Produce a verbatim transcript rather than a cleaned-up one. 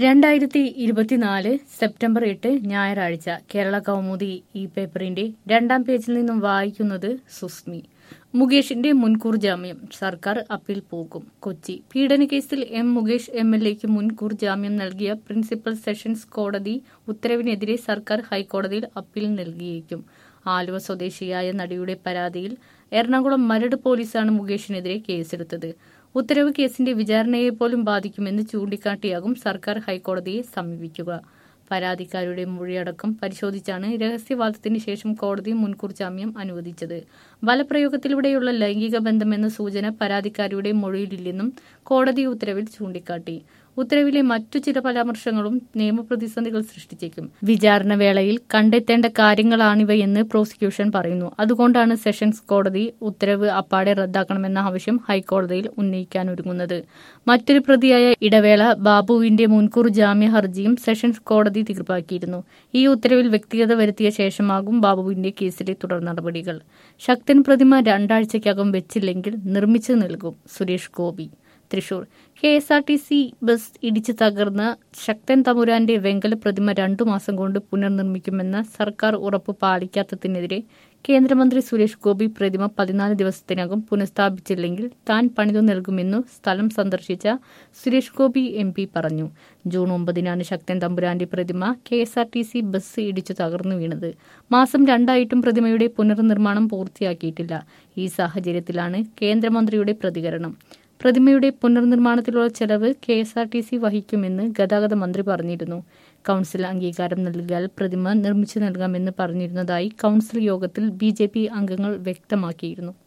രണ്ടായിരത്തി ഇരുപത്തിനാല് സെപ്റ്റംബർ എട്ട് ഞായറാഴ്ച കേരള കൗമുദി ഈ പേപ്പറിന്റെ രണ്ടാം പേജിൽ നിന്നും വായിക്കുന്നത് സുസ്മി. മുകേഷിന്റെ മുൻകൂർ ജാമ്യം സർക്കാർ അപ്പീൽ പോകും. കൊച്ചി പീഡനക്കേസിൽ എം മുകേഷ് എം എൽ എക്ക് മുൻകൂർ ജാമ്യം നൽകിയ പ്രിൻസിപ്പൽ സെഷൻസ് കോടതി ഉത്തരവിനെതിരെ സർക്കാർ ഹൈക്കോടതിയിൽ അപ്പീൽ നൽകിയേക്കും. ആലുവ സ്വദേശിയായ നടിയുടെ പരാതിയിൽ എറണാകുളം മരട് പോലീസാണ് മുകേഷിനെതിരെ കേസെടുത്തത്. ഉത്തരവ് കേസിന്റെ വിചാരണയെപ്പോലും ബാധിക്കുമെന്ന് ചൂണ്ടിക്കാട്ടിയാകും സർക്കാർ ഹൈക്കോടതിയെ സമീപിക്കുക. പരാതിക്കാരുടെ മൊഴിയടക്കം പരിശോധിച്ചാണ് രഹസ്യവാദത്തിന് ശേഷം കോടതി മുൻകൂർ ജാമ്യം അനുവദിച്ചത്. ബലപ്രയോഗത്തിലൂടെയുള്ള ലൈംഗിക ബന്ധമെന്ന സൂചന പരാതിക്കാരുടെ മൊഴിയിലില്ലെന്നും കോടതി ഉത്തരവിൽ ചൂണ്ടിക്കാട്ടി. ഉത്തരവിലെ മറ്റു ചില പരാമർശങ്ങളും നിയമപ്രതിസന്ധികൾ സൃഷ്ടിച്ചേക്കും. വിചാരണ വേളയിൽ കണ്ടെത്തേണ്ട കാര്യങ്ങളാണിവയെന്ന് പ്രോസിക്യൂഷൻ പറയുന്നു. അതുകൊണ്ടാണ് സെഷൻസ് കോടതി ഉത്തരവ് അപ്പാടെ റദ്ദാക്കണമെന്ന ആവശ്യം ഹൈക്കോടതിയിൽ ഉന്നയിക്കാനൊരുങ്ങുന്നത്. മറ്റൊരു പ്രതിയായ ഇടവേള ബാബുവിന്റെ മുൻകൂർ ജാമ്യ ഹർജിയും സെഷൻസ് കോടതി തീർപ്പാക്കിയിരുന്നു. ഈ ഉത്തരവിൽ വ്യക്തിഗത വരുത്തിയ ശേഷമാകും ബാബുവിന്റെ കേസിലെ തുടർ നടപടികൾ. ശക്തൻ പ്രതിമ രണ്ടാഴ്ചയ്ക്കകം വെച്ചില്ലെങ്കിൽ നിർമ്മിച്ചു നൽകും. Suresh Gopi, Thrissur. K S R T C bus ഇടിച്ച് തകർന്ന ശക്തൻ തമ്പുരാന്റെ വെങ്കല പ്രതിമ രണ്ടു മാസം കൊണ്ട് പുനർനിർമ്മിക്കുമെന്ന സർക്കാർ ഉറപ്പ് പാലിക്കാത്തതിനെതിരെ കേന്ദ്രമന്ത്രി സുരേഷ് ഗോപി പ്രതിമ പതിനാല് ദിവസത്തിനകം പുനഃസ്ഥാപിച്ചില്ലെങ്കിൽ താൻ പണിതു നൽകുമെന്നു സ്ഥലം സന്ദർശിച്ച സുരേഷ് ഗോപി എം പി പറഞ്ഞു. ജൂൺ ഒമ്പതിനാണ് ശക്തൻ തമ്പുരാന്റെ പ്രതിമ K S R T C bus ഇടിച്ചു തകർന്നു വീണത്. മാസം രണ്ടായിട്ടും പ്രതിമയുടെ പുനർനിർമ്മാണം പൂർത്തിയാക്കിയിട്ടില്ല. ഈ സാഹചര്യത്തിലാണ് കേന്ദ്രമന്ത്രിയുടെ പ്രതികരണം. പ്രതിമയുടെ പുനർനിർമ്മാണത്തിലുള്ള ചെലവ് K S R T C വഹിക്കുമെന്ന് ഗതാഗത മന്ത്രി പറഞ്ഞിരുന്നു. കൗൺസിൽ അംഗീകാരം നൽകിയാൽ പ്രതിമ നിർമ്മിച്ചു നൽകാമെന്ന് പറഞ്ഞിരുന്നതായി കൗൺസിൽ യോഗത്തിൽ ബി ജെ പി അംഗങ്ങൾ വ്യക്തമാക്കിയിരുന്നു.